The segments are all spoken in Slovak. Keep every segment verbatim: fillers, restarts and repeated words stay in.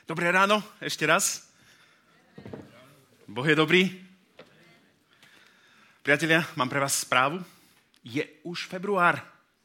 Dobré ráno, ešte raz. Boh je dobrý. Priatelia, mám pre vás správu. Je už február.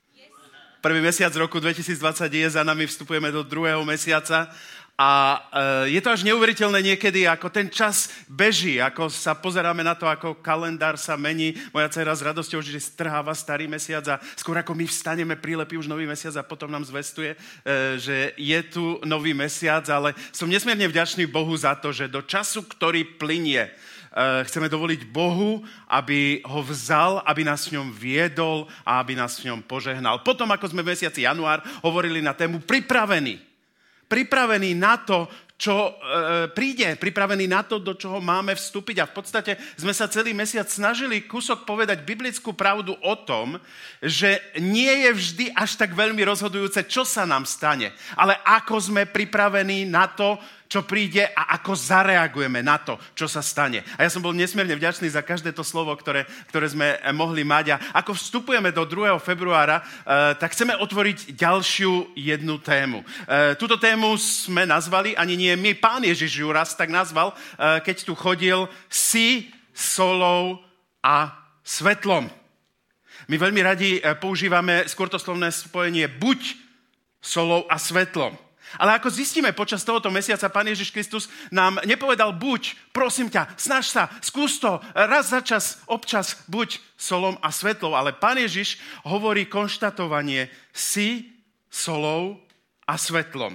Prvý mesiac roku dvetisícdvadsať je za nami, vstupujeme do druhého mesiaca a e, je to až neuveriteľné niekedy, ako ten čas beží, ako sa pozeráme na to, ako kalendár sa mení. Moja dcera s radosťou, že strháva starý mesiac a skôr ako my vstaneme, prilepí už nový mesiac a potom nám zvestuje, e, že je tu nový mesiac, ale som nesmierne vďačný Bohu za to, že do času, ktorý plynie, chceme dovoliť Bohu, aby ho vzal, aby nás v ňom viedol a aby nás v ňom požehnal. Potom, ako sme v mesiaci január hovorili na tému pripravený. Pripravený na to, čo e, príde, pripravený na to, do čoho máme vstúpiť. A v podstate sme sa celý mesiac snažili kúsok povedať biblickú pravdu o tom, že nie je vždy až tak veľmi rozhodujúce, čo sa nám stane, ale ako sme pripravení na to, čo príde a ako zareagujeme na to, čo sa stane. A ja som bol nesmierne vďačný za každé to slovo, ktoré, ktoré sme mohli mať. A ako vstupujeme do druhého februára, uh, tak chceme otvoriť ďalšiu jednu tému. Uh, túto tému sme nazvali, ani nie my, Pán Ježiš ju raz tak nazval, uh, keď tu chodil, si solou a svetlom. My veľmi radi používame skôr to slovné spojenie buď solou a svetlom. Ale ako zistíme počas tohoto mesiaca, Pán Ježiš Kristus nám nepovedal buď, prosím ťa, snaž sa, skús to, raz za čas, občas, buď solom a svetlom. Ale Pán Ježiš hovorí konštatovanie, si solou a svetlom.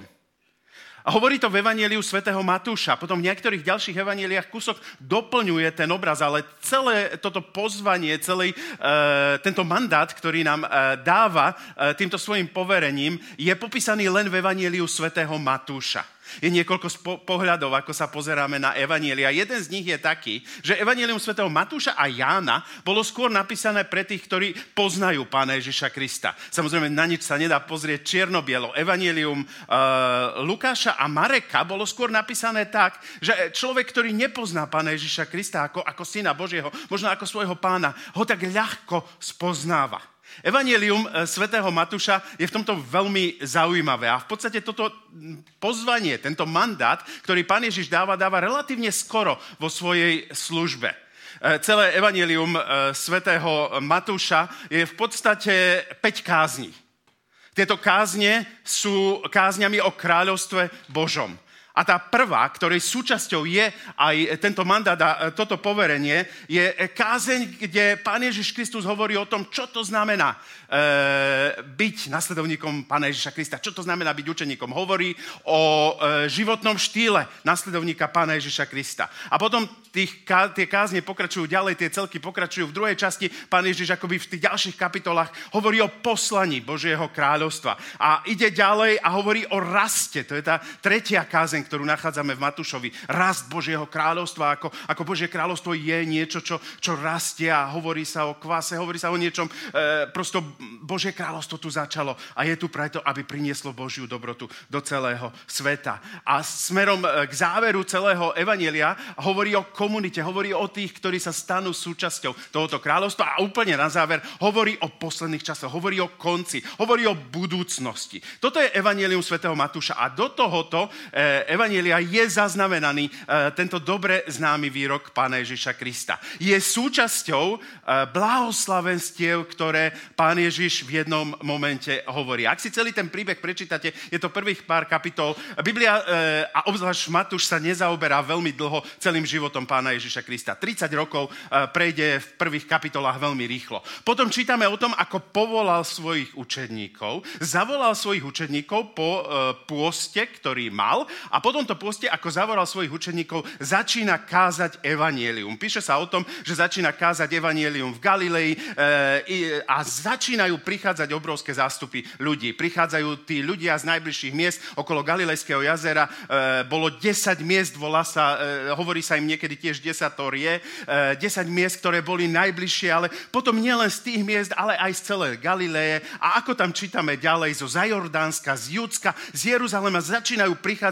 A hovorí to v evanjeliu svätého Matúša. Potom v niektorých ďalších evanjeliách kúsok doplňuje ten obraz, ale celé toto pozvanie, celý e, tento mandát, ktorý nám e, dáva e, týmto svojim poverením, je popísaný len v evanjeliu svätého Matúša. Je niekoľko spo- pohľadov, ako sa pozeráme na evanjelia. Jeden z nich je taký, že evanjelium svätého Matúša a Jána bolo skôr napísané pre tých, ktorí poznajú Pána Ježiša Krista. Samozrejme, na nič sa nedá pozrieť čierno-bielo. Evanjelium e, Lukáša a Mareka bolo skôr napísané tak, že človek, ktorý nepozná Pána Ježiša Krista ako, ako syna Božieho, možno ako svojho pána, ho tak ľahko spoznáva. Evanjelium svätého Matúša je v tomto veľmi zaujímavé a v podstate toto pozvanie, tento mandát, ktorý Pán Ježiš dáva, dáva relatívne skoro vo svojej službe. Celé evanjelium svätého Matúša je v podstate päť kázní. Tieto kázne sú kázňami o kráľovstve Božom. A tá prvá, ktorej súčasťou je aj tento mandát a toto poverenie, je kázeň, kde Pán Ježiš Kristus hovorí o tom, čo to znamená e, byť nasledovníkom Pána Ježiša Krista. Čo to znamená byť učeníkom. Hovorí o e, životnom štýle nasledovníka Pána Ježiša Krista. A potom tých, tie kázne pokračujú ďalej, tie celky pokračujú. V druhej časti Pán Ježiš akoby v tých ďalších kapitolách hovorí o poslaní Božieho kráľovstva. A ide ďalej a hovorí o raste. To je tá tretia kázeň, ktorú nachádzame v Matúšovi. Rast Božieho kráľovstva, ako, ako Božie kráľovstvo je niečo, čo, čo rastie a hovorí sa o kvase, hovorí sa o niečom. E, prosto Božie kráľovstvo tu začalo a je tu preto, aby prinieslo Božiu dobrotu do celého sveta. A smerom k záveru celého evanjelia hovorí o komunite, hovorí o tých, ktorí sa stanú súčasťou tohoto kráľovstva a úplne na záver hovorí o posledných časoch, hovorí o konci, hovorí o budúcnosti. Toto je evanjelium svätého Matúša a do tohoto e, evanjelia je zaznamenaný e, tento dobre známy výrok Pána Ježiša Krista. Je súčasťou e, blahoslavenstiev, ktoré Pán Ježiš v jednom momente hovorí. Ak si celý ten príbeh prečítate, je to prvých pár kapitol. Biblia e, a obzvlášť Matúš sa nezaoberá veľmi dlho celým životom Pána Ježiša Krista. tridsať rokov e, prejde v prvých kapitolách veľmi rýchlo. Potom čítame o tom, ako povolal svojich učedníkov, zavolal svojich učedníkov po e, pôste, ktorý mal a po tomto pôste, ako zavolal svojich učeníkov, začína kázať evanjelium. Píše sa o tom, že začína kázať evanjelium v Galilei e, a začínajú prichádzať obrovské zástupy ľudí. Prichádzajú tí ľudia z najbližších miest okolo Galilejského jazera. E, bolo desať miest, volá sa, e, hovorí sa im niekedy tiež desatórie, e, desať miest, ktoré boli najbližšie, ale potom nielen z tých miest, ale aj z celej Galileje. A ako tam čítame ďalej, zo Zajordánska, z Judska, z Jeruzalema začínajú prichádzať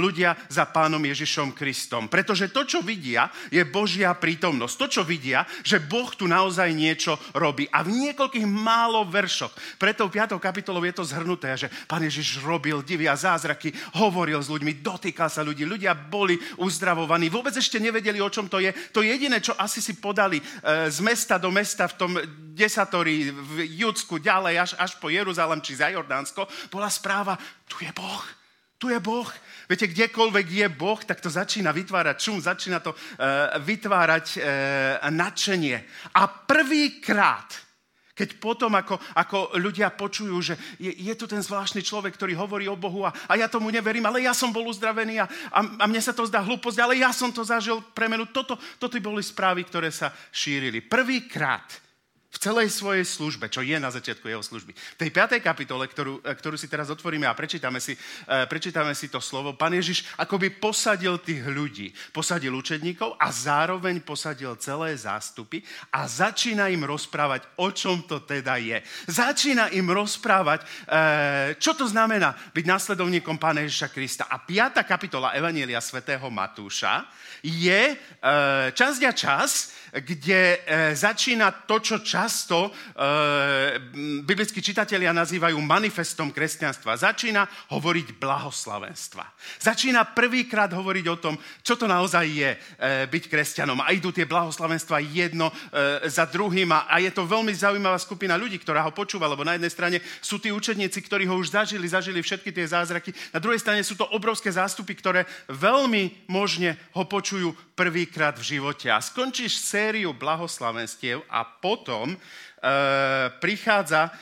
ľudia za Pánom Ježišom Kristom. Pretože to, čo vidia, je Božia prítomnosť. To, čo vidia, že Boh tu naozaj niečo robí. A v niekoľkých málo veršoch, preto v piatou kapitolou je to zhrnuté, že Pán Ježiš robil divy a zázraky, hovoril s ľuďmi, dotýkal sa ľudí, ľudia boli uzdravovaní, vôbec ešte nevedeli, o čom to je. To jediné, čo asi si podali e, z mesta do mesta v tom desatóri v Judsku, ďalej až, až po Jeruzalém či za Jordánsko, bola správa, tu je Boh, tu je Boh. Viete, kdekoľvek je Boh, tak to začína vytvárať šum, začína to e, vytvárať e, nadšenie. A prvýkrát, keď potom, ako, ako ľudia počujú, že je, je tu ten zvláštny človek, ktorý hovorí o Bohu a, a ja tomu neverím, ale ja som bol uzdravený a, a, a mne sa to zdá hlúposť, ale ja som to zažil premenu. Toto, toto boli správy, ktoré sa šírili. Prvýkrát v celej svojej službe, čo je na začiatku jeho služby. V tej piatej kapitole, ktorú, ktorú si teraz otvoríme a prečítame si, uh, prečítame si to slovo, Pán Ježiš akoby posadil tých ľudí, posadil učedníkov a zároveň posadil celé zástupy a začína im rozprávať, o čom to teda je. Začína im rozprávať, uh, čo to znamená byť následovníkom Pána Ježiša Krista. A piata kapitola Evanjelia svätého Matúša je uh, časť a čas, kde e, začína to, čo často e, biblickí čitatelia nazývajú manifestom kresťanstva. Začína hovoriť blahoslavenstva. Začína prvýkrát hovoriť o tom, čo to naozaj je e, byť kresťanom. A idú tie blahoslavenstva jedno e, za druhým a, a je to veľmi zaujímavá skupina ľudí, ktorá ho počúva, lebo na jednej strane sú tí učedníci, ktorí ho už zažili, zažili všetky tie zázraky. Na druhej strane sú to obrovské zástupy, ktoré veľmi možne ho počujú prvýkrát v živote. A skončíš sériu blahoslavenstiev a potom e, prichádza,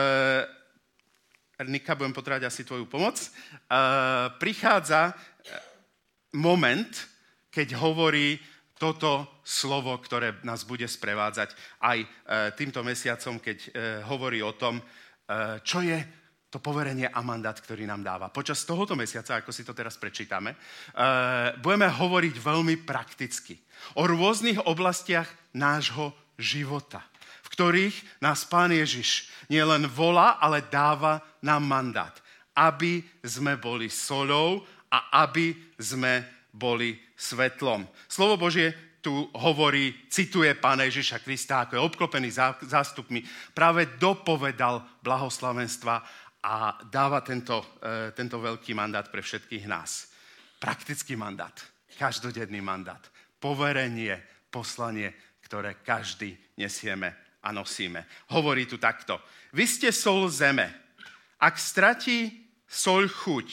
e, Nika, budem potrebovať asi tvoju pomoc, e, prichádza moment, keď hovorí toto slovo, ktoré nás bude sprevádzať aj e, týmto mesiacom, keď e, hovorí o tom, e, čo je to poverenie a mandát, ktorý nám dáva. Počas tohoto mesiaca, ako si to teraz prečítame, uh, budeme hovoriť veľmi prakticky o rôznych oblastiach nášho života, v ktorých nás Pán Ježiš nielen volá, ale dáva nám mandát, aby sme boli soľou a aby sme boli svetlom. Slovo Božie tu hovorí, cituje Pána Ježiša Krista, ako je obklopený zástupmi, práve dopovedal blahoslavenstva a dáva tento, e, tento veľký mandát pre všetkých nás. Praktický mandát, každodenný mandát, poverenie, poslanie, ktoré každý nesieme a nosíme. Hovorí tu takto. Vy ste soľ zeme. Ak stratí soľ chuť,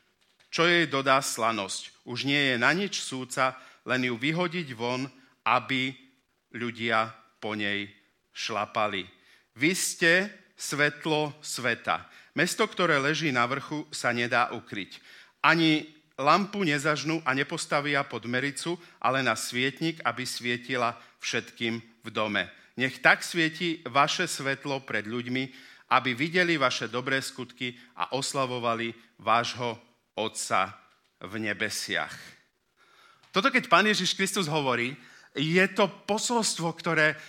čo jej dodá slanosť? Už nie je na nič súca, len ju vyhodiť von, aby ľudia po nej šlapali. Vy ste svetlo sveta. Mesto, ktoré leží na vrchu, sa nedá ukryť. Ani lampu nezažnú a nepostavia pod mericu, ale na svietnik, aby svietila všetkým v dome. Nech tak svieti vaše svetlo pred ľuďmi, aby videli vaše dobré skutky a oslavovali vášho Otca v nebesiach. Toto, keď Pán Ježiš Kristus hovorí, je to posolstvo, ktoré e,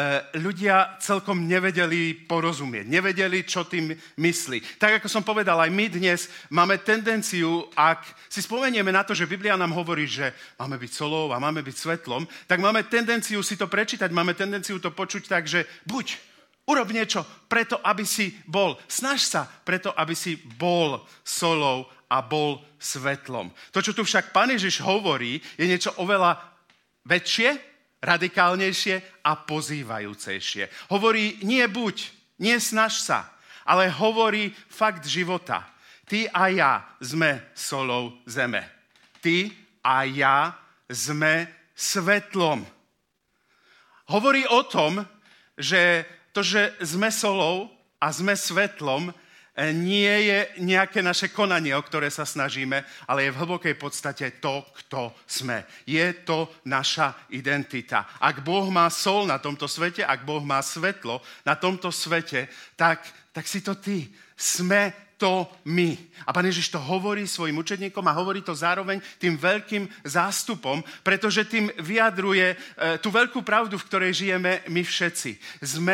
ľudia celkom nevedeli porozumieť, nevedeli, čo tým myslí. Tak, ako som povedal, aj my dnes máme tendenciu, ak si spomenieme na to, že Biblia nám hovorí, že máme byť solou a máme byť svetlom, tak máme tendenciu si to prečítať, máme tendenciu to počuť tak, že buď, urob niečo preto, aby si bol, snaž sa preto, aby si bol solou a bol svetlom. To, čo tu však Pán Ježiš hovorí, je niečo oveľa väčšie, radikálnejšie a pozývajúcejšie. Hovorí nie buď, nie snaž sa, ale hovorí fakt života. Ty a ja sme solou zeme. Ty a ja sme svetlom. Hovorí o tom, že to, že sme solou a sme svetlom, nie je nejaké naše konanie, o ktoré sa snažíme, ale je v hlbokej podstate to, kto sme. Je to naša identita. Ak Boh má sol na tomto svete, ak Boh má svetlo na tomto svete, tak, tak si to ty. Sme to my. A Pán Ježiš to hovorí svojim učeníkom a hovorí to zároveň tým veľkým zástupom, pretože tým vyjadruje e, tú veľkú pravdu, v ktorej žijeme my všetci. Sme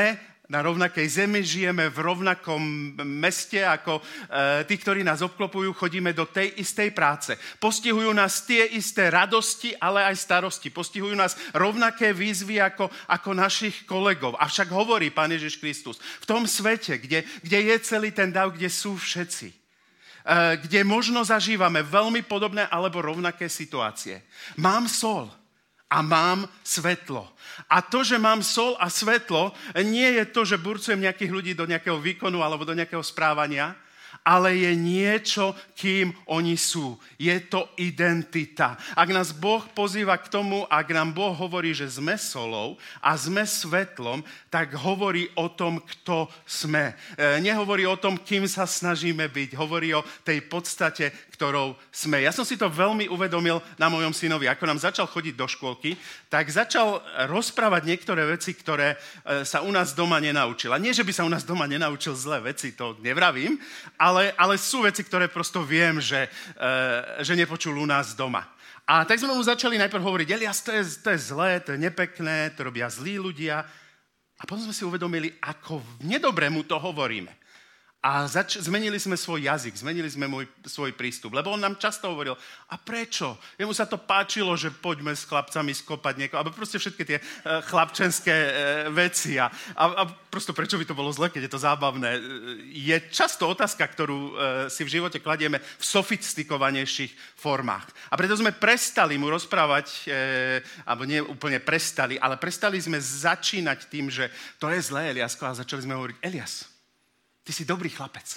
na rovnakej zemi, žijeme v rovnakom meste ako e, tí, ktorí nás obklopujú, chodíme do tej istej práce. Postihujú nás tie isté radosti, ale aj starosti. Postihujú nás rovnaké výzvy ako, ako našich kolegov. Avšak hovorí Pán Ježiš Kristus, v tom svete, kde, kde je celý ten dav, kde sú všetci, e, kde možno zažívame veľmi podobné alebo rovnaké situácie. Mám sol a mám svetlo. A to, že mám sol a svetlo, nie je to, že burcujem nejakých ľudí do nejakého výkonu alebo do nejakého správania, ale je niečo, kým oni sú. Je to identita. Ak nás Boh pozýva k tomu, ak nám Boh hovorí, že sme solou a sme svetlom, tak hovorí o tom, kto sme. E, nehovorí o tom, kým sa snažíme byť. Hovorí o tej podstate, ktorou sme. Ja som si to veľmi uvedomil na mojom synovi. Ako nám začal chodiť do škôlky, tak začal rozprávať niektoré veci, ktoré e, sa u nás doma nenaučil. A nie, že by sa u nás doma nenaučil zlé veci, to nevravím, ale, ale sú veci, ktoré prosto viem, že, e, že nepočul u nás doma. A tak sme mu začali najprv hovoriť, Elias, to je, to je zlé, to je nepekné, to robia zlí ľudia. A potom sme si uvedomili, ako nedobre mu to hovoríme. A zač- zmenili sme svoj jazyk, zmenili sme môj, svoj prístup, lebo on nám často hovoril, a prečo? Jemu sa to páčilo, že poďme s chlapcami skopať niekoho, alebo proste všetky tie uh, chlapčenské uh, veci. A, a, a prosto prečo by to bolo zle, keď je to zábavné? Je často otázka, ktorú uh, si v živote kladieme v sofistikovanejších formách. A preto sme prestali mu rozprávať, uh, alebo nie úplne prestali, ale prestali sme začínať tým, že to je zlé, Eliasko, a začali sme hovoriť, Elias, ty si dobrý chlapec.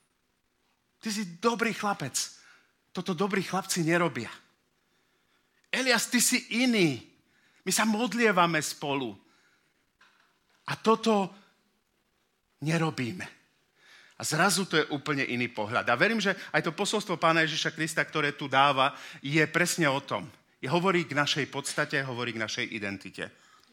Ty si dobrý chlapec. Toto dobrí chlapci nerobia. Elias, ty si iný. My sa modlievame spolu. A toto nerobíme. A zrazu to je úplne iný pohľad. A verím, že aj to posolstvo Pána Ježiša Krista, ktoré tu dáva, je presne o tom. Je hovorí k našej podstate, hovorí k našej identite.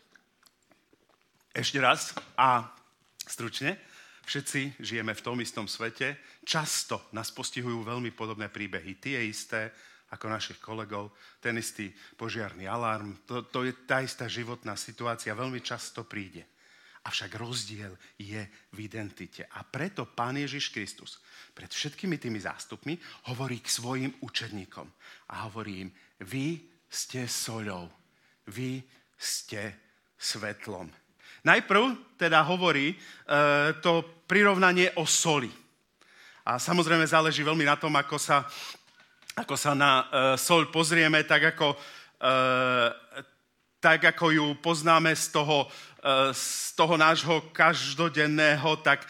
Ešte raz a stručne. Všetci žijeme v tom istom svete. Často nás postihujú veľmi podobné príbehy. Tie isté ako našich kolegov, ten istý požiarny alarm. To, to je tá istá životná situácia. Veľmi často príde. Avšak rozdiel je v identite. A preto Pán Ježiš Kristus pred všetkými tými zástupmi hovorí k svojim učeníkom. A hovorí im, vy ste soľou. Vy ste svetlom. Najprv teda hovorí e, to prirovnanie o soli. A samozrejme záleží veľmi na tom, ako sa, ako sa na e, soľ pozrieme, tak ako, e, tak ako ju poznáme z toho, e, z toho nášho každodenného, tak e,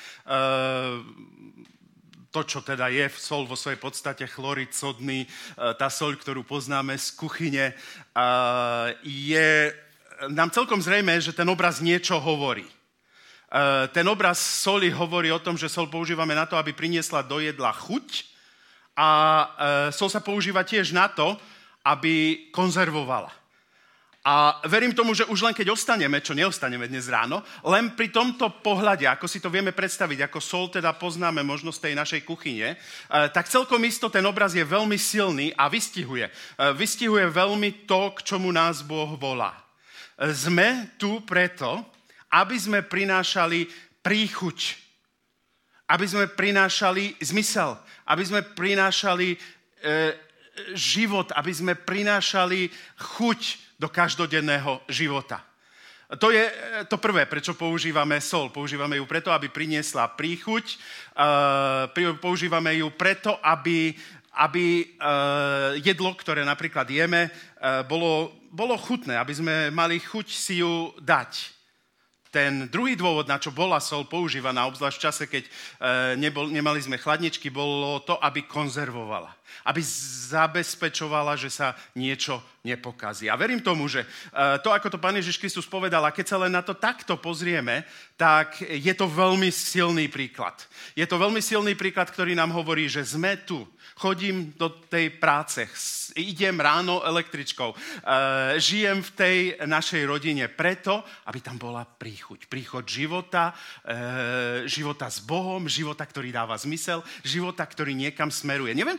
to, čo teda je soľ vo svojej podstate, chlorid sodný, e, tá soľ, ktorú poznáme z kuchyne, e, je nám celkom zrejme, že ten obraz niečo hovorí. E, ten obraz soli hovorí o tom, že sol používame na to, aby priniesla do jedla chuť a e, sol sa používa tiež na to, aby konzervovala. A verím tomu, že už len keď ostaneme, čo neostaneme dnes ráno, len pri tomto pohľade, ako si to vieme predstaviť, ako sol teda poznáme možno z tej našej kuchyne, e, tak celkom isto ten obraz je veľmi silný a vystihuje. E, vystihuje veľmi to, k čomu nás Boh volá. Sme tu preto, aby sme prinášali príchuť, aby sme prinášali zmysel, aby sme prinášali e, život, aby sme prinášali chuť do každodenného života. To je to prvé, prečo používame sol. Používame ju preto, aby priniesla príchuť, e, používame ju preto, aby, aby e, jedlo, ktoré napríklad jeme, e, bolo bolo chutné, aby sme mali chuť si ju dať. Ten druhý dôvod, na čo bola sol používaná, obzvlášť v čase, keď e, nebol, nemali sme chladničky, bolo to, aby konzervovala. Aby zabezpečovala, že sa niečo nepokazí. A verím tomu, že e, to, ako to Pán Ježiš Kristus povedal, a keď sa len na to takto pozrieme, tak je to veľmi silný príklad. Je to veľmi silný príklad, ktorý nám hovorí, že sme tu. Chodím do tej práce, idem ráno električkou, e, žijem v tej našej rodine preto, aby tam bola príchuť. Príchod života, e, života s Bohom, života, ktorý dáva zmysel, života, ktorý niekam smeruje. Neviem, či si viete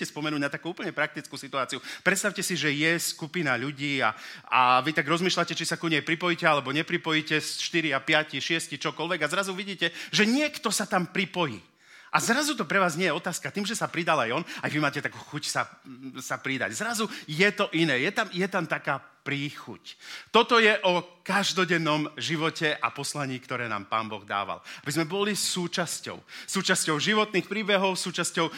spomenúť na takú úplne praktickú situáciu. Predstavte si, že je skupina ľudí a, a vy tak rozmýšľate, či sa ku nej pripojíte alebo nepripojíte z štyri a päť, šesť, čokoľvek a zrazu vidíte, že niekto sa tam pripojí. A zrazu to pre vás nie je otázka. Tým, že sa pridal aj on, aj vy máte takú chuť sa, sa pridať. Zrazu je to iné. Je tam, je tam taká príchuť. Toto je o každodennom živote a poslaní, ktoré nám Pán Boh dával. Aby sme boli súčasťou. Súčasťou životných príbehov, súčasťou e,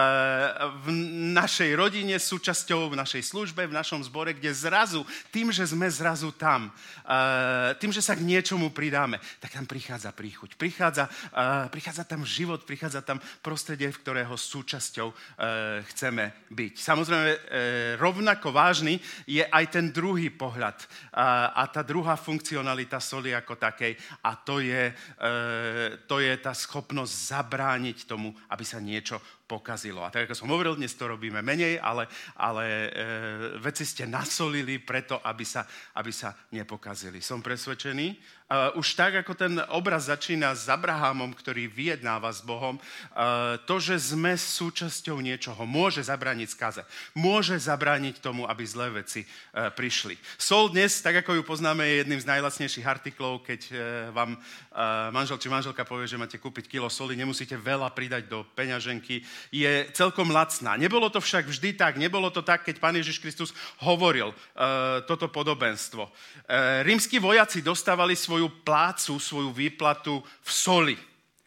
v našej rodine, súčasťou v našej službe, v našom zbore, kde zrazu, tým, že sme zrazu tam, e, tým, že sa k niečomu pridáme, tak tam prichádza príchuť. Prichádza, e, prichádza tam život, prichádza tam prostredie, v ktorého súčasťou e, chceme byť. Samozrejme, e, rovnako vážny je aj ten druhý pohľad a, a tá druhá funkcionalita soli ako takej a to je, e, to je tá schopnosť zabrániť tomu, aby sa niečo pokazilo. A tak, ako som hovoril, dnes to robíme menej, ale, ale e, veci ste nasolili preto, aby sa, aby sa nepokazili. Som presvedčený. E, už tak, ako ten obraz začína s Abrahamom, ktorý vyjednáva s Bohom, e, to, že sme súčasťou niečoho, môže zabrániť skaze. Môže zabrániť tomu, aby zlé veci e, prišli. Sol dnes, tak ako ju poznáme, je jedným z najlacnejších artiklov, keď e, vám e, manžel či manželka povie, že máte kúpiť kilo soli, nemusíte veľa pridať do peňaženky, je celkom lacná. Nebolo to však vždy tak, nebolo to tak, keď Pán Ježiš Kristus hovoril e, toto podobenstvo. E, rímski vojaci dostávali svoju plácu, svoju výplatu v soli. E,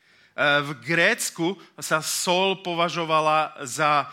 v Grécku sa sol považovala za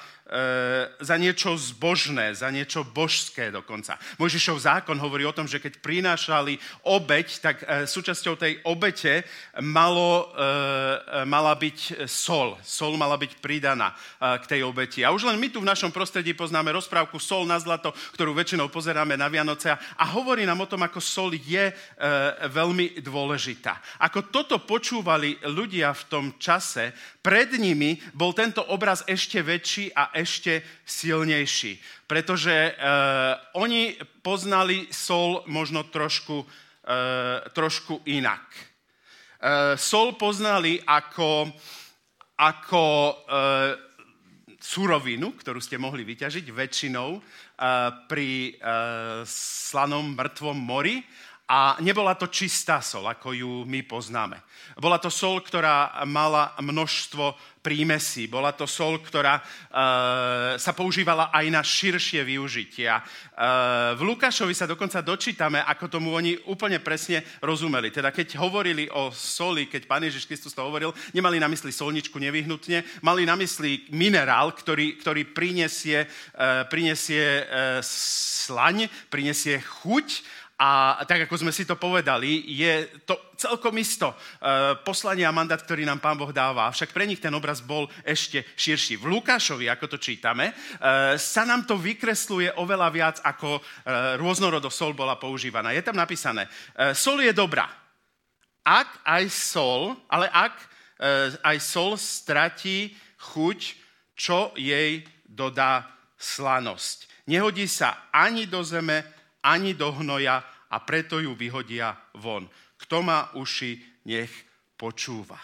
za niečo zbožné, za niečo božské dokonca. Mojžišov zákon hovorí o tom, že keď prinášali obeť, tak súčasťou tej obete malo, mala byť sol. Sol mala byť pridaná k tej obeti. A už len my tu v našom prostredí poznáme rozprávku Sol na zlato, ktorú väčšinou pozeráme na Vianoce a hovorí nám o tom, ako sol je veľmi dôležitá. Ako toto počúvali ľudia v tom čase, pred nimi bol tento obraz ešte väčší a ešte silnejší. Pretože uh, oni poznali sol možno trošku, uh, trošku inak. Uh, sol poznali ako, ako uh, surovinu, ktorú ste mohli vyťažiť väčšinou uh, pri uh, slanom mŕtvom mori. A nebola to čistá sol, ako ju my poznáme. Bola to sol, ktorá mala množstvo prímesí. Bola to sol, ktorá e, sa používala aj na širšie využitia. E, v Lukášovi sa dokonca dočítame, ako tomu oni úplne presne rozumeli. Teda keď hovorili o soli, keď Pán Ježiš Kristus to hovoril, nemali na mysli solničku nevyhnutne, mali na mysli minerál, ktorý, ktorý prinesie, e, prinesie e, slaň, prinesie chuť. A tak, ako sme si to povedali, je to celkom isto uh, poslanie a mandát, ktorý nám Pán Boh dáva. Však pre nich ten obraz bol ešte širší. V Lukášovi, ako to čítame, uh, sa nám to vykresluje oveľa viac, ako uh, rôznorodo sol bola používaná. Je tam napísané, uh, sol je dobrá. Ak aj sol, ale ak uh, aj sol stratí chuť, čo jej dodá slanosť. Nehodí sa ani do zeme, ani do hnoja a preto ju vyhodia von. Kto má uši, nech počúva.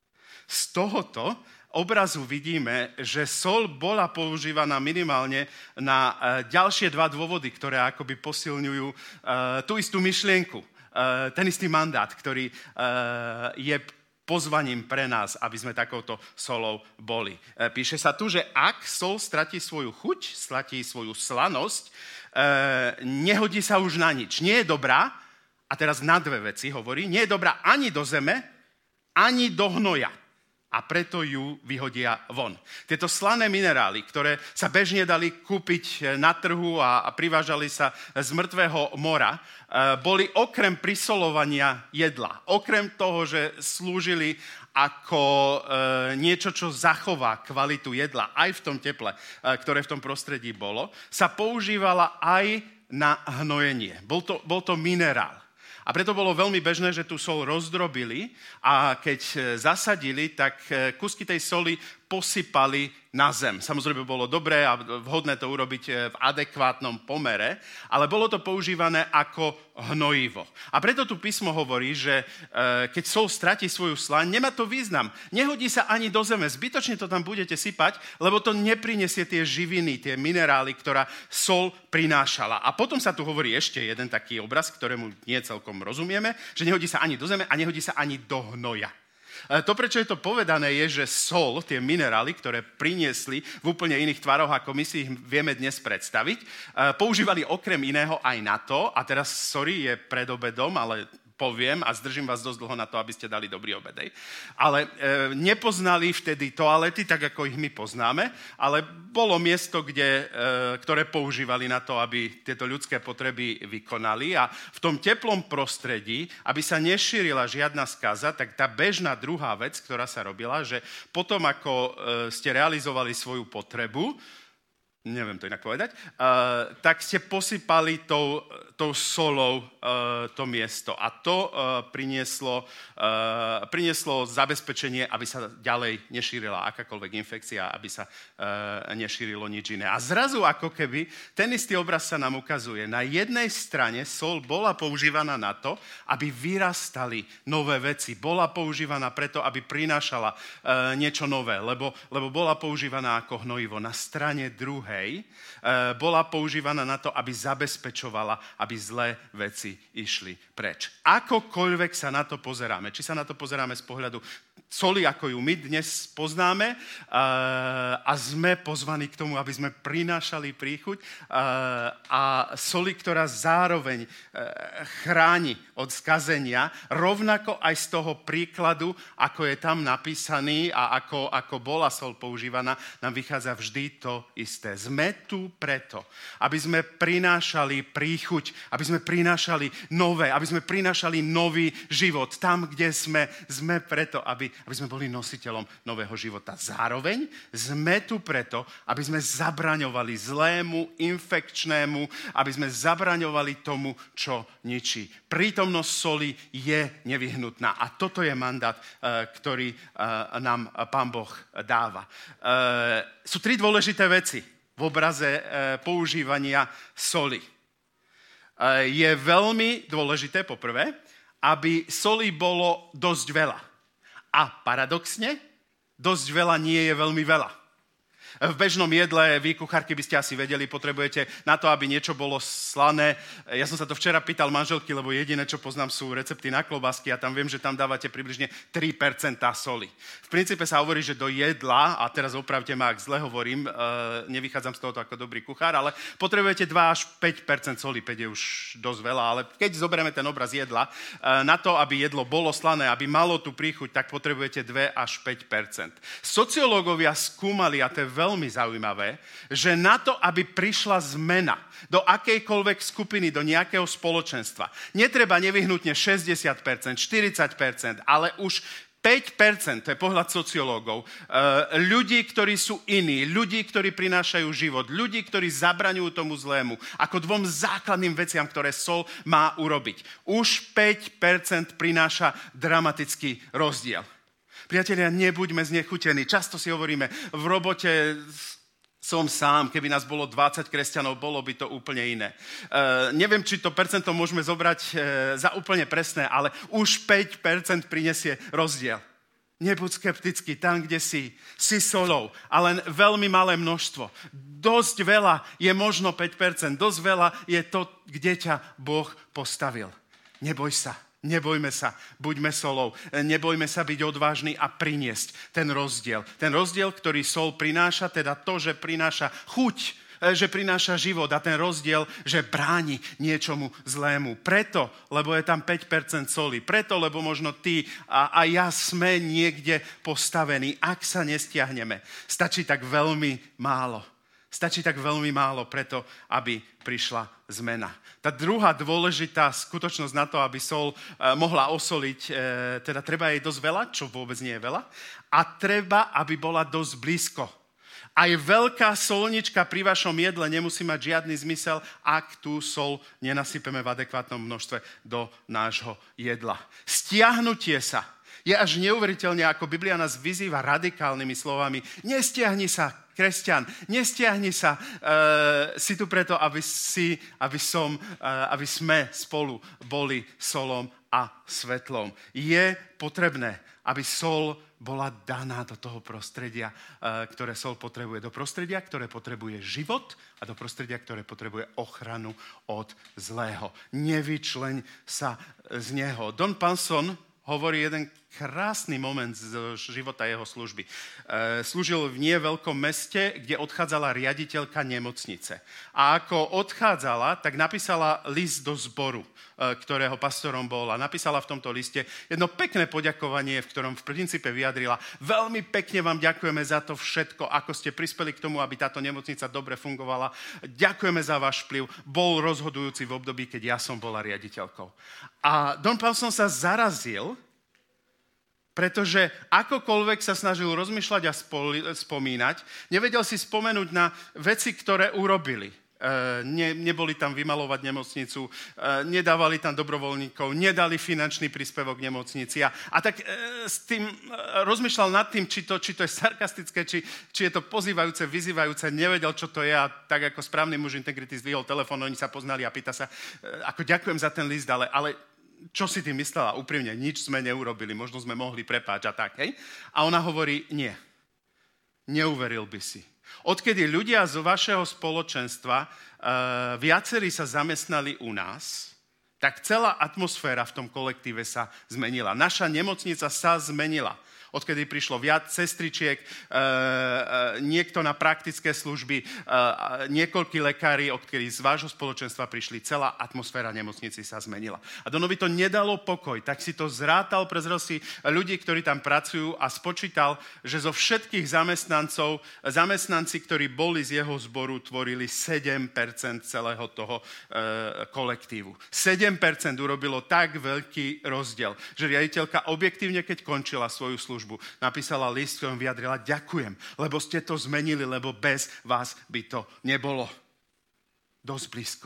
Z tohoto obrazu vidíme, že sol bola používaná minimálne na ďalšie dva dôvody, ktoré akoby posilňujú uh, tú istú myšlienku, uh, ten istý mandát, ktorý uh, je pozvaním pre nás, aby sme takouto solou boli. Uh, píše sa tu, že ak sol stratí svoju chuť, stratí svoju slanosť, Uh, nehodí sa už na nič. Nie je dobrá, a teraz na dve veci hovorí, nie je dobrá ani do zeme, ani do hnoja. A preto ju vyhodia von. Tieto slané minerály, ktoré sa bežne dali kúpiť na trhu a, a privážali sa z mŕtvého mora, uh, boli okrem prisolovania jedla, okrem toho, že slúžili ako e, niečo, čo zachová kvalitu jedla aj v tom teple, e, ktoré v tom prostredí bolo, sa používala aj na hnojenie. Bol to, bol to minerál. A preto bolo veľmi bežné, že tú sol rozdrobili a keď zasadili, tak kúsky tej soli posypali na zem. Samozrejme bolo dobré a vhodné to urobiť v adekvátnom pomere, ale bolo to používané ako hnojivo. A preto tu písmo hovorí, že keď sol stratí svoju slaň, nemá to význam. Nehodí sa ani do zeme. Zbytočne to tam budete sypať, lebo to neprinesie tie živiny, tie minerály, ktorá sol prinášala. A potom sa tu hovorí ešte jeden taký obraz, ktorému nie celkom rozumieme, že nehodí sa ani do zeme a nehodí sa ani do hnoja. To, prečo je to povedané, je, že sol, tie minerály, ktoré priniesli v úplne iných tvaroch, ako my si ich vieme dnes predstaviť, používali okrem iného aj na to, a teraz, sorry, je pred obedom, ale poviem a zdržím vás dosť dlho na to, aby ste dali dobrý obedej. Ale e, nepoznali vtedy toalety, tak ako ich my poznáme, ale bolo miesto, kde, e, ktoré používali na to, aby tieto ľudské potreby vykonali a v tom teplom prostredí, aby sa nešírila žiadna skaza, tak tá bežná druhá vec, ktorá sa robila, že potom, ako e, ste realizovali svoju potrebu, neviem to inak povedať, uh, tak ste posypali tou, tou solou uh, to miesto. A to uh, prinieslo, uh, prinieslo zabezpečenie, aby sa ďalej nešírila akákoľvek infekcia, aby sa uh, nešírilo nič iné. A zrazu ako keby ten istý obraz sa nám ukazuje. Na jednej strane sol bola používaná na to, aby vyrastali nové veci. Bola používaná preto, aby prinášala uh, niečo nové, lebo, lebo bola používaná ako hnojivo. Na strane druhej Hej, bola používaná na to, aby zabezpečovala, aby zlé veci išli preč. Akokoľvek sa na to pozeráme, či sa na to pozeráme z pohľadu soli, ako ju my dnes poznáme, a sme pozvaní k tomu, aby sme prinášali príchuť, a soli, ktorá zároveň chráni od skazenia, rovnako aj z toho príkladu, ako je tam napísaný a ako, ako bola sol používaná, nám vychádza vždy to isté. Sme tu preto, aby sme prinášali príchuť, aby sme prinášali nové, aby sme prinášali nový život. Tam, kde sme, sme preto, aby, aby sme boli nositeľom nového života. Zároveň sme tu preto, aby sme zabraňovali zlému, infekčnému, aby sme zabraňovali tomu, čo ničí. Prítomnosť soli je nevyhnutná. A toto je mandát, ktorý nám Pán Boh dáva. Sú tri dôležité veci v obraze používania soli. Je veľmi dôležité, poprvé, aby soli bolo dosť veľa. A paradoxne, dosť veľa nie je veľmi veľa. V bežnom jedle, vy kuchárky by ste asi vedeli, potrebujete na to, aby niečo bolo slané. Ja som sa to včera pýtal manželky, lebo jediné, čo poznám, sú recepty na klobásky a tam viem, že tam dávate približne tri percentá soli. V princípe sa hovorí, že do jedla, a teraz opravte ma, ak zle hovorím, nevychádzam z toho ako dobrý kuchár, ale potrebujete dva až päť percent soli, päť je už dosť veľa, ale keď zoberieme ten obraz jedla, na to, aby jedlo bolo slané, aby malo tú príchuť, tak potrebujete dva až päť percent. Sociológovia skúmali, a to je veľmi veľmi zaujímavé, že na to, aby prišla zmena do akejkoľvek skupiny, do nejakého spoločenstva, netreba nevyhnutne šesťdesiat percent, štyridsať percent, ale už päť percent, to je pohľad sociológov, ľudí, ktorí sú iní, ľudí, ktorí prinášajú život, ľudí, ktorí zabraňujú tomu zlému, ako dvom základným veciam, ktoré sol má urobiť. Už päť percent prináša dramatický rozdiel. Priatelia, nebuďme znechutení. Často si hovoríme, v robote som sám, keby nás bolo dvadsať kresťanov, bolo by to úplne iné. E, neviem, či to percento môžeme zobrať e, za úplne presné, ale už päť percent prinesie rozdiel. Nebuď skeptický tam, kde si. Si solou, ale veľmi malé množstvo. Dosť veľa je možno päť percent. Dosť veľa je to, kde ťa Boh postavil. Neboj sa. Nebojme sa, buďme solou, nebojme sa byť odvážni a priniesť ten rozdiel. Ten rozdiel, ktorý sol prináša, teda to, že prináša chuť, že prináša život, a ten rozdiel, že bráni niečomu zlému. Preto, lebo je tam päť percent soli. Preto, lebo možno ty a, a ja sme niekde postavení. Ak sa nestiahneme, stačí tak veľmi málo. Stačí tak veľmi málo preto, aby prišla zmena. Tá druhá dôležitá skutočnosť na to, aby sol e, mohla osoliť, e, teda treba jej dosť veľa, čo vôbec nie je veľa, a treba, aby bola dosť blízko. Aj veľká solnička pri vašom jedle nemusí mať žiadny zmysel, ak tú sol nenasypeme v adekvátnom množstve do nášho jedla. Stiahnutie sa Je až neuveriteľne, ako Biblia nás vyzýva radikálnymi slovami. Nestiahni sa, kresťan, nestiahni sa. E, si tu preto, aby, si, aby, som, e, aby sme spolu boli solom a svetlom. Je potrebné, aby sol bola daná do toho prostredia, ktoré sol potrebuje. Do prostredia, ktoré potrebuje život a do prostredia, ktoré potrebuje ochranu od zlého. Nevyčleň sa z neho. Don Panson hovorí jeden krásny moment z života jeho služby. Slúžil v nie veľkom meste, kde odchádzala riaditeľka nemocnice. A ako odchádzala, tak napísala list do zboru, ktorého pastorom bol. A napísala v tomto liste jedno pekné poďakovanie, v ktorom v princípe vyjadrila: veľmi pekne vám ďakujeme za to všetko, ako ste prispeli k tomu, aby táto nemocnica dobre fungovala. Ďakujeme za váš vplyv. Bol rozhodujúci v období, keď ja som bola riaditeľkou. A Don Paulson sa zarazil, pretože akokoľvek sa snažil rozmýšľať a spomínať, nevedel si spomenúť na veci, ktoré urobili. E, ne, neboli tam vymalovať nemocnicu, e, nedávali tam dobrovoľníkov, nedali finančný príspevok nemocnici. A, a tak e, s tým e, rozmýšľal nad tým, či to, či to je sarkastické, či, či je to pozývajúce, vyzývajúce, nevedel, čo to je. A tak ako správny muž integrity zdvihol telefón, oni sa poznali a pýta sa, e, ako ďakujem za ten list, ale... ale čo si ty myslela? Úprimne, nič sme neurobili, možno sme mohli prepáč a tak, hej? A ona hovorí, nie, neuveril by si. Odkedy ľudia z vašeho spoločenstva, uh, viacerí sa zamestnali u nás, tak celá atmosféra v tom kolektíve sa zmenila. Naša nemocnica sa zmenila. Odkedy prišlo viac sestričiek, e, e, niekto na praktické služby, e, niekoľkí lekári, odkedy z vášho spoločenstva prišli, celá atmosféra nemocnici sa zmenila. A Donovi to nedalo pokoj, tak si to zrátal, prezrel si ľudí, ktorí tam pracujú a spočítal, že zo všetkých zamestnancov, zamestnanci, ktorí boli z jeho zboru, tvorili sedem percent celého toho e, kolektívu. sedem percent urobilo tak veľký rozdiel, že riaditeľka objektívne, keď končila svoju službu, napísala list, ktorom vyjadrila: ďakujem, lebo ste to zmenili, lebo bez vás by to nebolo. Dosť blízko.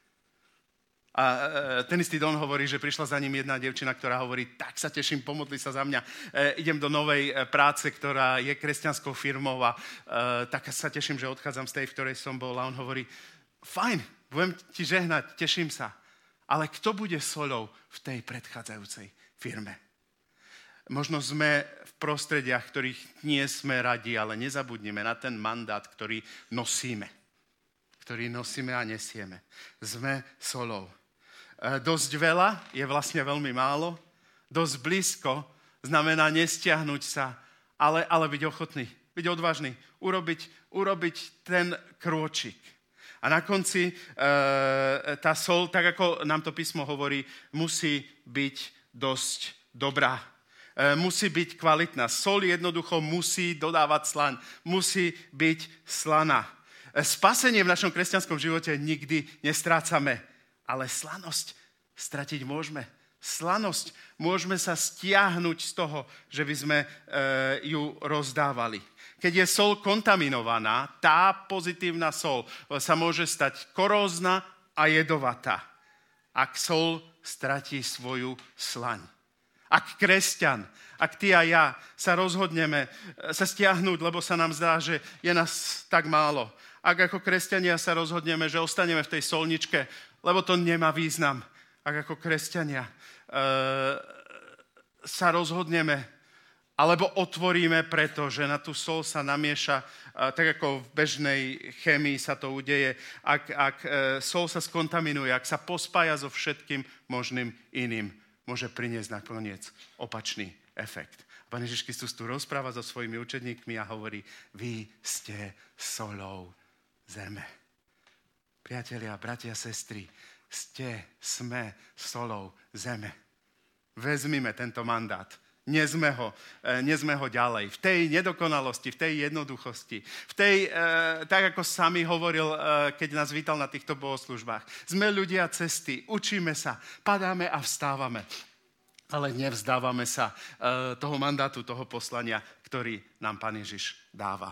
A ten istý Don hovorí, že prišla za ním jedna dievčina, ktorá hovorí: tak sa teším, pomodli sa za mňa. E, idem do novej práce, ktorá je kresťanskou firmou a e, tak sa teším, že odchádzam z tej, v ktorej som bol. A on hovorí: fajn, budem ti žehnať, teším sa. Ale kto bude soľou v tej predchádzajúcej firme? Možno sme v prostrediach, ktorých nie sme radi, ale nezabudnime na ten mandát, ktorý nosíme. Ktorý nosíme a nesieme. Sme solou. E, dosť veľa je vlastne veľmi málo. Dosť blízko znamená nestiahnuť sa, ale, ale byť ochotný, byť odvážny, urobiť, urobiť ten krôčik. A na konci e, tá sol, tak ako nám to písmo hovorí, musí byť dosť dobrá. Musí byť kvalitná. Sol jednoducho musí dodávať slaň. Musí byť slaná. Spasenie v našom kresťanskom živote nikdy nestrácame, ale slanosť stratiť môžeme. Slanosť môžeme sa stiahnuť z toho, že by sme e, ju rozdávali. Keď je sol kontaminovaná, tá pozitívna sol sa môže stať korózna a jedovatá, ak sol stratí svoju slaň. Ak kresťan, ak ty a ja sa rozhodneme sa stiahnuť, lebo sa nám zdá, že je nás tak málo. Ak ako kresťania sa rozhodneme, že ostaneme v tej solničke, lebo to nemá význam. Ak ako kresťania e, sa rozhodneme, alebo otvoríme preto, že na tú sol sa namieša, e, tak ako v bežnej chémii sa to udeje, ak, ak e, sol sa skontaminuje, ak sa pospája so všetkým možným iným, môže priniesť nakoniec opačný efekt. Pán Ježiš Kristus tu rozpráva so svojimi učeníkmi a hovorí: vy ste solou zeme. Priatelia, bratia, sestry, ste, sme solou zeme. Vezmime tento mandát. Nesme ho, nesme ho ďalej. V tej nedokonalosti, v tej jednoduchosti, v tej, tak ako sami hovoril, keď nás vítal na týchto bohoslúžbách. Sme ľudia cesty, učíme sa, padáme a vstávame. Ale nevzdávame sa toho mandátu, toho poslania, ktorý nám Pán Ježiš dáva.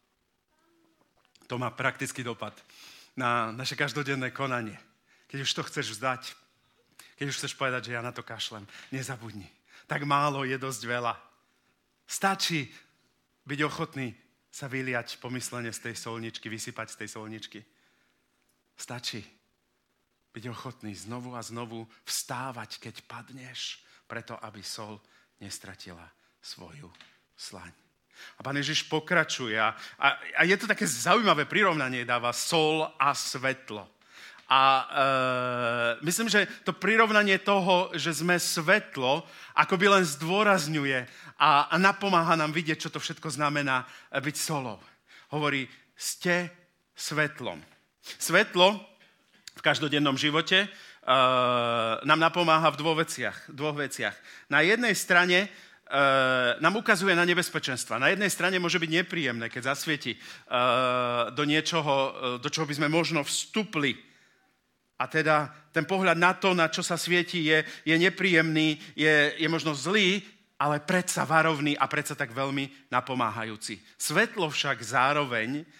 To má praktický dopad na naše každodenné konanie. Keď už to chceš vzdať, keď už chceš povedať, že ja na to kašlem, nezabudni. tak málo je dosť veľa. Stačí byť ochotný sa vyliať pomyslene z tej solničky, vysypať z tej solničky. Stačí byť ochotný znovu a znovu vstávať, keď padneš, preto aby sol nestratila svoju slaň. A Pán Ježiš pokračuje a, a, a je to také zaujímavé prirovnanie, dáva sol a svetlo. A e, myslím, že to prirovnanie toho, že sme svetlo, akoby len zdôrazňuje a, a napomáha nám vidieť, čo to všetko znamená byť solou. Hovorí, ste svetlom. Svetlo v každodennom živote e, nám napomáha v dvoch veciach, dvoch veciach. Na jednej strane Uh, nám ukazuje na nebezpečenstva. Na jednej strane môže byť nepríjemné, keď zasvieti uh, do niečoho, uh, do čoho by sme možno vstupli. A teda ten pohľad na to, na čo sa svieti, je, je nepríjemný, je, je možno zlý, ale predsa varovný a predsa tak veľmi napomáhajúci. Svetlo však zároveň uh,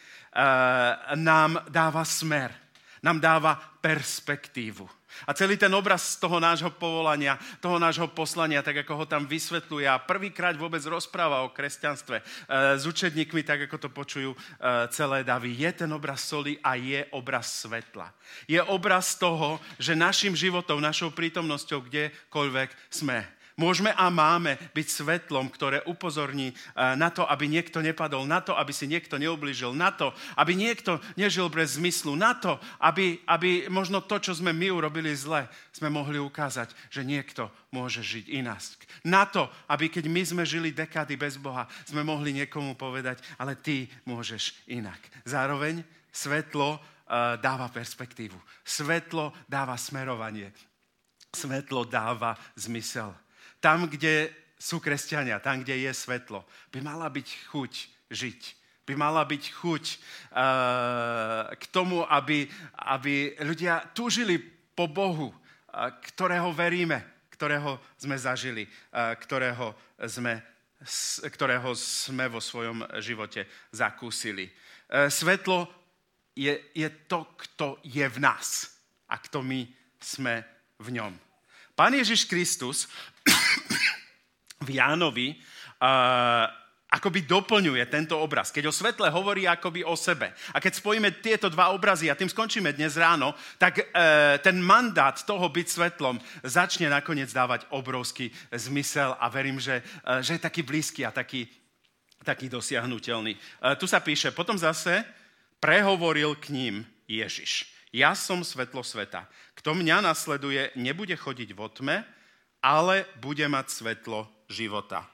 nám dáva smer, nám dáva perspektívu. A celý ten obraz toho nášho povolania, toho nášho poslania, tak ako ho tam vysvetľuje a prvýkrát vôbec rozpráva o kresťanstve e, s učedníkmi, tak ako to počujú e, celé davy. Je ten obraz soli a je obraz svetla. Je obraz toho, že našim životom, našou prítomnosťou, kdekoľvek sme, môžeme a máme byť svetlom, ktoré upozorní na to, aby niekto nepadol, na to, aby si niekto neublížil, na to, aby niekto nežil bez zmyslu, na to, aby, aby možno to, čo sme my urobili zle, sme mohli ukázať, že niekto môže žiť inak. Na to, aby keď my sme žili dekády bez Boha, sme mohli niekomu povedať, ale ty môžeš inak. Zároveň svetlo uh, dáva perspektívu. Svetlo dáva smerovanie. Svetlo dáva zmysel. Tam, kde sú kresťania, tam, kde je svetlo, by mala byť chuť žiť. By mala byť chuť uh, k tomu, aby, aby ľudia túžili po Bohu, uh, ktorého veríme, ktorého sme zažili, uh, ktorého, sme, s, ktorého sme vo svojom živote zakúsili. Uh, svetlo je, je to, kto je v nás a kto my sme v ňom. Pán Ježiš Kristus v Jánovi uh, akoby doplňuje tento obraz. Keď o svetle hovorí akoby o sebe. A keď spojíme tieto dva obrazy a tým skončíme dnes ráno, tak uh, ten mandát toho byť svetlom začne nakoniec dávať obrovský zmysel a verím, že, uh, že je taký blízky a taký, taký dosiahnutelný. Uh, tu sa píše, potom zase prehovoril k ním Ježiš. Ja som svetlo sveta. Kto mňa nasleduje, nebude chodiť vo tme, ale bude mať svetlo života.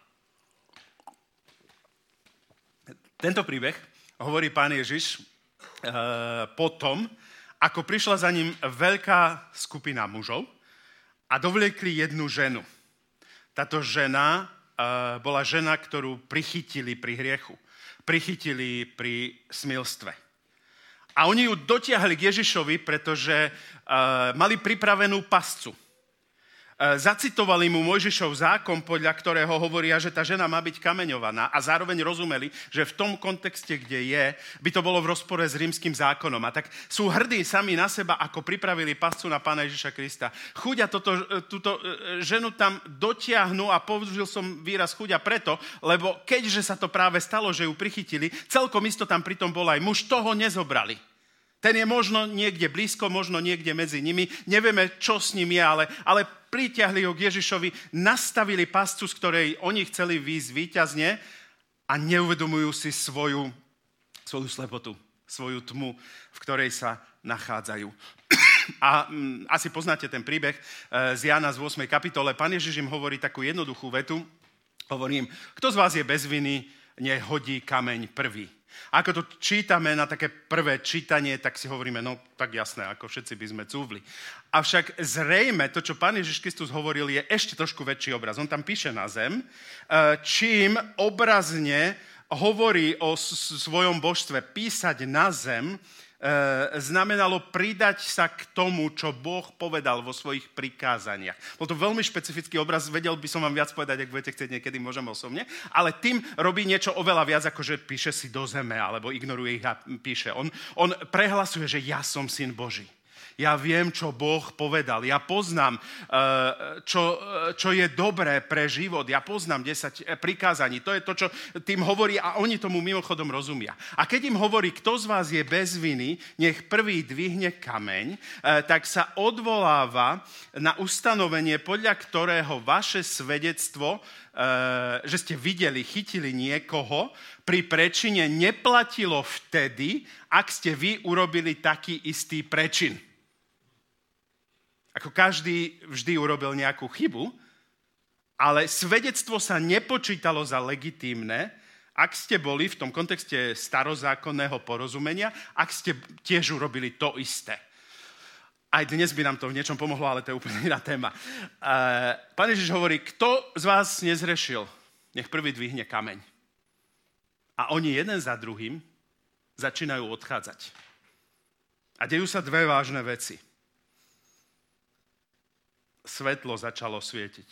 Tento príbeh hovorí Pán Ježiš e, potom, ako prišla za ním veľká skupina mužov a dovliekli jednu ženu. Táto žena e, bola žena, ktorú prichytili pri hriechu. Prichytili pri smilstve. A oni ju dotiahli k Ježišovi, pretože uh, mali pripravenú pascu. Uh, zacitovali mu Mojžišov zákon, podľa ktorého hovoria, že tá žena má byť kameňovaná a zároveň rozumeli, že v tom kontexte, kde je, by to bolo v rozpore s rímskym zákonom. A tak sú hrdí sami na seba, ako pripravili pascu na Pána Ježiša Krista. Chudia toto, túto ženu tam dotiahnu a použil som výraz chudia preto, lebo keďže sa to práve stalo, že ju prichytili, celkom isto tam pritom bol aj muž, toho nezobrali. Ten je možno niekde blízko, možno niekde medzi nimi. Nevieme, čo s ním je, ale, ale pritiahli ho k Ježišovi, nastavili pascu, z ktorej oni chceli výjsť víťazne a neuvedomujú si svoju, svoju slepotu, svoju tmu, v ktorej sa nachádzajú. A m, asi poznáte ten príbeh z Jána z ôsmej kapitole. Pán Ježiš im hovorí takú jednoduchú vetu. Hovorím, kto z vás je bez viny, nech hodí kameň prvý. A ako to čítame na také prvé čítanie, tak si hovoríme, no tak jasné, ako všetci by sme cúvli. Avšak zrejme to, čo Pán Ježiš Kristus hovoril, je ešte trošku väčší obraz. On tam píše na zem, čím obrazne hovorí o svojom božstve. Písať na zem znamenalo pridať sa k tomu, čo Boh povedal vo svojich prikázaniach. Bol to veľmi špecifický obraz, vedel by som vám viac povedať, ak budete chcieť niekedy, môžem osobne, ale tým robí niečo oveľa viac, ako že píše si do zeme, alebo ignoruje ich a píše. On, on prehlasuje, že ja som syn Boží. Ja viem, čo Boh povedal. Ja poznám, čo, čo je dobré pre život. Ja poznám desať prikázaní. To je to, čo tým hovorí a oni tomu mimochodom rozumia. A keď im hovorí, kto z vás je bez viny, nech prvý dvihne kameň, tak sa odvoláva na ustanovenie, podľa ktorého vaše svedectvo, že ste videli, chytili niekoho, pri prečine neplatilo vtedy, ak ste vy urobili taký istý prečin. Ako každý vždy urobil nejakú chybu, ale svedectvo sa nepočítalo za legitímne, ak ste boli v tom kontexte starozákonného porozumenia, ak ste tiež urobili to isté. Aj dnes by nám to v niečom pomohlo, ale to je úplne iná téma. Pán Ježiš hovorí, kto z vás nezrešil, nech prvý dvihne kameň. A oni jeden za druhým začínajú odchádzať. A dejú sa dve vážne veci. Svetlo začalo svietiť.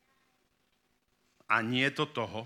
A nie to toho,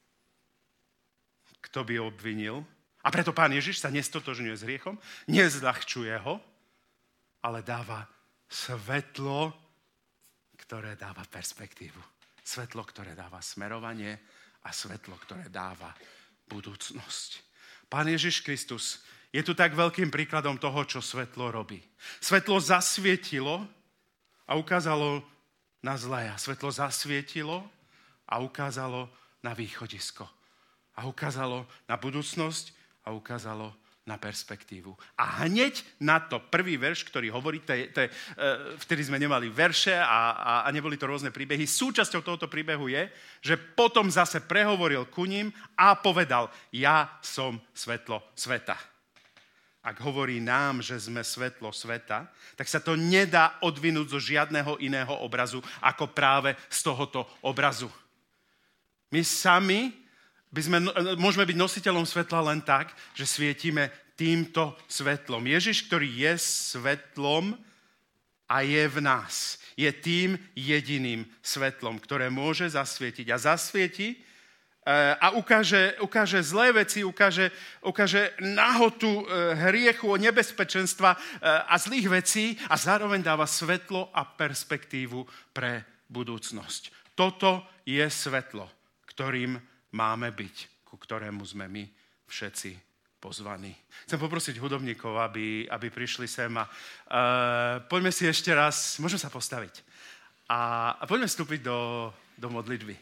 kto by obvinil. A preto Pán Ježiš sa nestotožňuje s hriechom, nezľahčuje ho, ale dáva svetlo, ktoré dáva perspektívu. Svetlo, ktoré dáva smerovanie a svetlo, ktoré dáva budúcnosť. Pán Ježiš Kristus je tu tak veľkým príkladom toho, čo svetlo robí. Svetlo zasvietilo a ukázalo na zlé. A svetlo zasvietilo a ukázalo na východisko. A ukázalo na budúcnosť a ukázalo na perspektívu. A hneď na to prvý verš, ktorý hovorí, to je, to je, vtedy sme nemali verše a, a, a neboli to rôzne príbehy. Súčasťou tohoto príbehu je, že potom zase prehovoril ku ním a povedal, ja som svetlo sveta. Ak hovorí nám, že sme svetlo sveta, tak sa to nedá odvinúť zo žiadneho iného obrazu, ako práve z tohoto obrazu. My sami by sme, môžeme byť nositeľom svetla len tak, že svietime týmto svetlom. Ježiš, ktorý je svetlom a je v nás, je tým jediným svetlom, ktoré môže zasvietiť. A zasvieti a ukáže, ukáže zlé veci, ukáže, ukáže nahotu hriechu, nebezpečenstva a zlých vecí a zároveň dáva svetlo a perspektívu pre budúcnosť. Toto je svetlo, ktorým máme byť, ku ktorému sme my všetci pozvaní. Chcem poprosiť hudobníkov, aby, aby prišli sem a uh, poďme si ešte raz, môžeme sa postaviť a, a poďme vstúpiť do, do modlitby.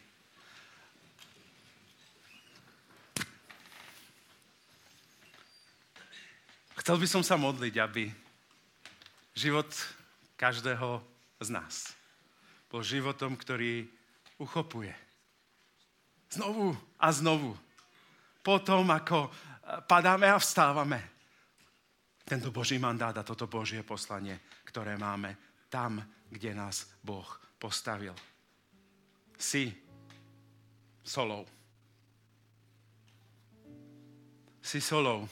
Chcel by som sa modliť, aby život každého z nás bol životom, ktorý uchopuje znovu a znovu. Potom, ako padáme a vstávame. Tento Boží mandát a toto Božie poslanie, ktoré máme tam, kde nás Boh postavil. Si solou. Si solou.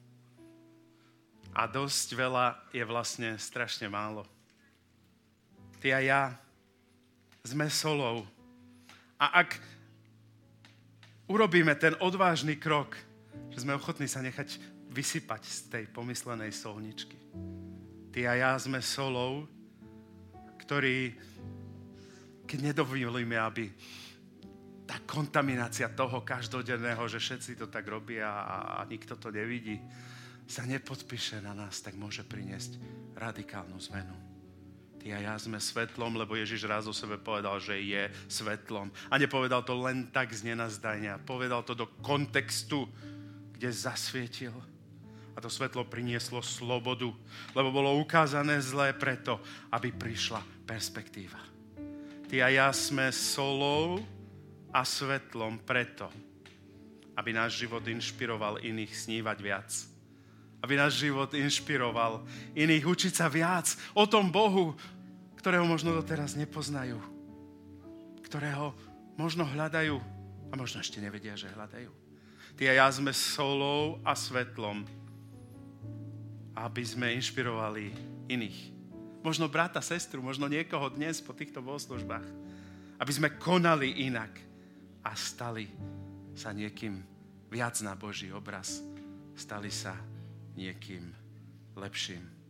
A dosť veľa je vlastne strašne málo. Ty a ja sme solou. A ak urobíme ten odvážny krok, že sme ochotní sa nechať vysypať z tej pomyslenej solničky. Ty a ja sme solou, ktorý, keď nedovolíme, aby tá kontaminácia toho každodenného, že všetci to tak robia a, a nikto to nevidí, sa nepodpíše na nás, tak môže priniesť radikálnu zmenu. Ty a ja sme svetlom, lebo Ježiš raz o sebe povedal, že je svetlom. A nepovedal to len tak z nenazdania. Povedal to do kontextu, kde zasvietil. A to svetlo prinieslo slobodu, lebo bolo ukázané zlé preto, aby prišla perspektíva. Ty a ja sme solou a svetlom preto, aby náš život inšpiroval iných snívať viac. Aby náš život inšpiroval iných učiť sa viac o tom Bohu, ktorého možno doteraz nepoznajú. Ktorého možno hľadajú a možno ešte nevedia, že hľadajú. Ty a ja sme solou a svetlom, aby sme inšpirovali iných. Možno brata, sestru, možno niekoho dnes po týchto bohoslužbách. Aby sme konali inak a stali sa niekým viac na Boží obraz. Stali sa niekým lepším.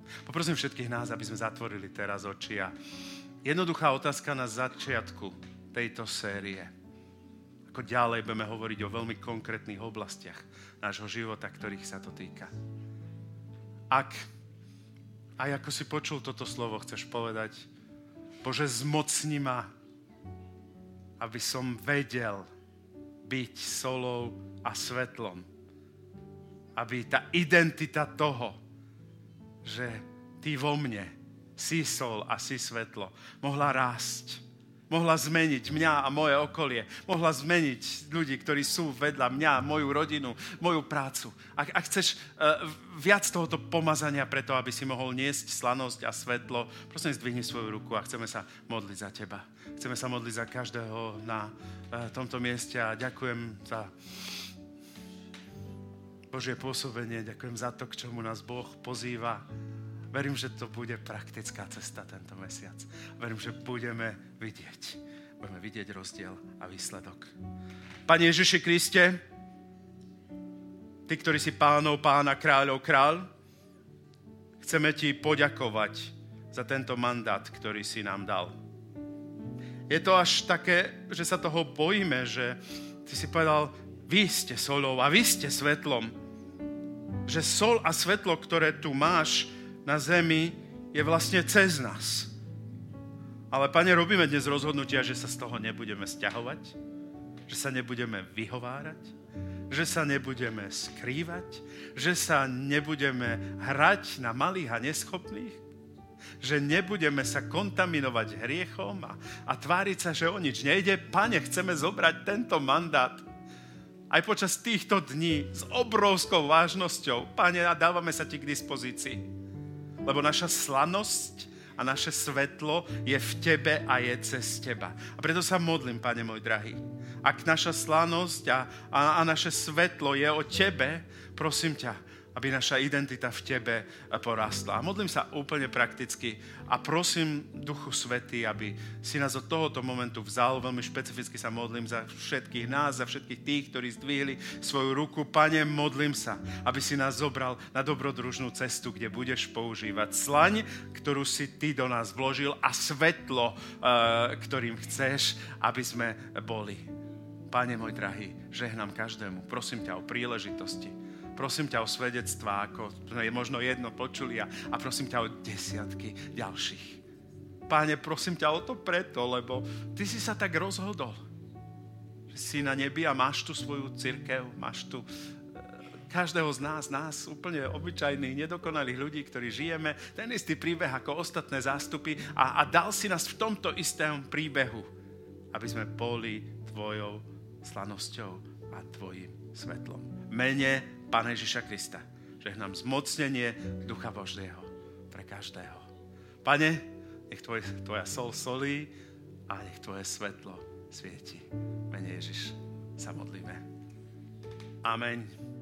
Poprosím všetkých nás, aby sme zatvorili teraz oči a jednoduchá otázka na začiatku tejto série. Ako ďalej budeme hovoriť o veľmi konkrétnych oblastiach nášho života, ktorých sa to týka. Ak, aj ako si počul toto slovo, chceš povedať, Bože, zmocni ma, aby som vedel byť solou a svetlom. Aby tá identita toho, že ty vo mne si sol a si svetlo, mohla rásť. Mohla zmeniť mňa a moje okolie. Mohla zmeniť ľudí, ktorí sú vedľa mňa, moju rodinu, moju prácu. Ak, ak chceš uh, viac tohoto pomazania preto, aby si mohol niesť slanosť a svetlo, prosím, zdvihni svoju ruku a chceme sa modliť za teba. Chceme sa modliť za každého na uh, tomto mieste a ďakujem za Božie pôsobenie, ďakujem za to, k čomu nás Boh pozýva. Verím, že to bude praktická cesta tento mesiac. Verím, že budeme vidieť. Budeme vidieť rozdiel a výsledok. Pane Ježiši Kriste, Ty, ktorý si pánov, pána, kráľov, kráľ, chceme Ti poďakovať za tento mandát, ktorý si nám dal. Je to až také, že sa toho bojíme, že Ty si povedal, vy ste solou a vy ste svetlom. Že sol a svetlo, ktoré tu máš na zemi, je vlastne cez nás. Ale, Pane, robíme dnes rozhodnutia, že sa z toho nebudeme sťahovať, že sa nebudeme vyhovárať, že sa nebudeme skrývať, že sa nebudeme hrať na malých a neschopných, že nebudeme sa kontaminovať hriechom a, a tváriť sa, že o nič nejde. Pane, chceme zobrať tento mandát aj počas týchto dní s obrovskou vážnosťou. Pane, a dávame sa Ti k dispozícii. Lebo naša slanosť a naše svetlo je v Tebe a je cez Teba. A preto sa modlím, Pane môj drahý. Ak naša slanosť a, a, a naše svetlo je o Tebe, prosím ťa, aby naša identita v Tebe porastla. A modlím sa úplne prakticky a prosím Duchu Svätý, aby si nás od tohoto momentu vzal. Veľmi špecificky sa modlím za všetkých nás, za všetkých tých, ktorí zdvihli svoju ruku. Pane, modlím sa, aby si nás zobral na dobrodružnú cestu, kde budeš používať slaň, ktorú si Ty do nás vložil a svetlo, ktorým chceš, aby sme boli. Pane môj drahý, žehnám každému. Prosím ťa o príležitosti. Prosím ťa o svedectvá, ako je možno jedno počuli a, a prosím ťa o desiatky ďalších. Páne, prosím ťa o to preto, lebo Ty si sa tak rozhodol, že si na nebi a máš tu svoju cirkev, máš tu každého z nás, nás úplne obyčajných, nedokonalých ľudí, ktorí žijeme, ten istý príbeh ako ostatné zástupy a, a dal si nás v tomto istom príbehu, aby sme boli Tvojou slanosťou a Tvojim svetlom. Mene Pána Ježiša Krista, žehnám zmocnenie Ducha Božieho pre každého. Pane, nech tvoj, Tvoja sol solí a nech Tvoje svetlo svieti. Mene Ježiš sa modlíme. Amen.